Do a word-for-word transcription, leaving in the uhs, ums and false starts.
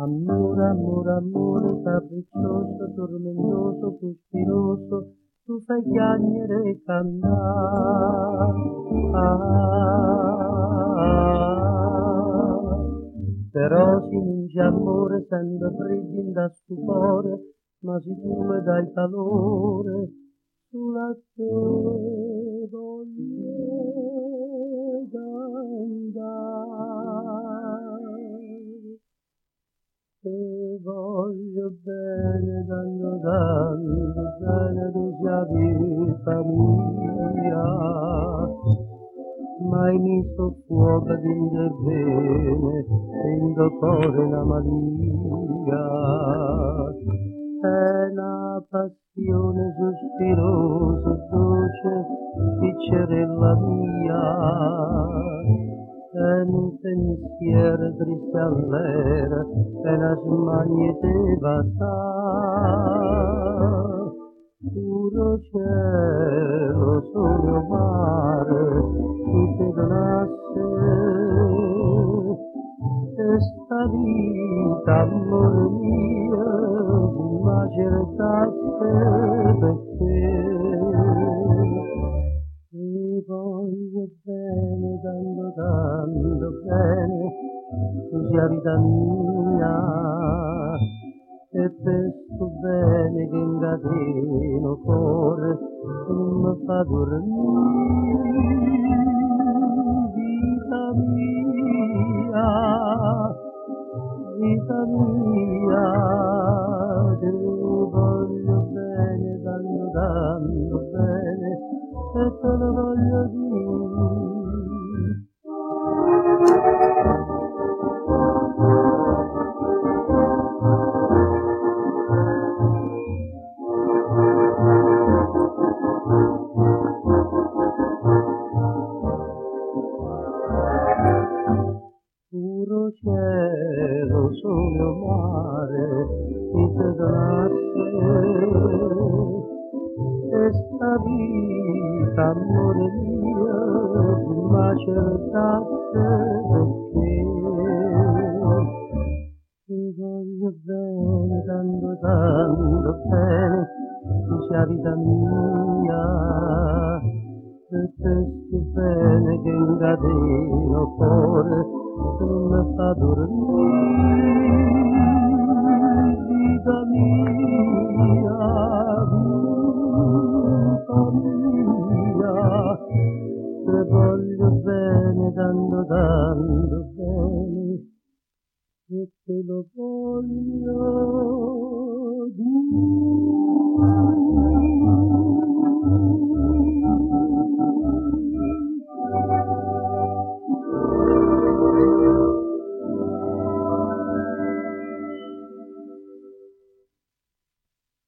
Amore, amore, amore, capriccioso, tormentoso, sospiroso, tu fai chiagnere e cantare. Ah, però si vince amore, sento freddi da stupore, ma se tu mi dai calore, sulla te voglio andare. Te voglio bene, dando, dando bene, tu sia vita mia, mai mi soffuoca dentro bene, dentro cuore una malia, è una passione sospirosa e dolce, piccerella mia, è un pensiero triste all'era, è una smania te basta. Puro cielo, solo mare, tu te donasse, questa vita, amore mio, si macertasse perché ti voglio bene, dando, dando bene, tu sia vita mia, e per sto bene che incateno cuore, e non mi fa dormire, vita mia, vita mia, te voglio bene, dando, dando bene, e te lo voglio dire. Puro cielo, sole mare, ti te donasse, questa vita, amore mio, si macertasse perché ti voglio bene, dando, dando bene, tu sia vita mia, e questo bene che incateno cuore, non mi fa dormire, vita mia, vita mia, te voglio bene, dando, dando bene, e te lo voglio dire.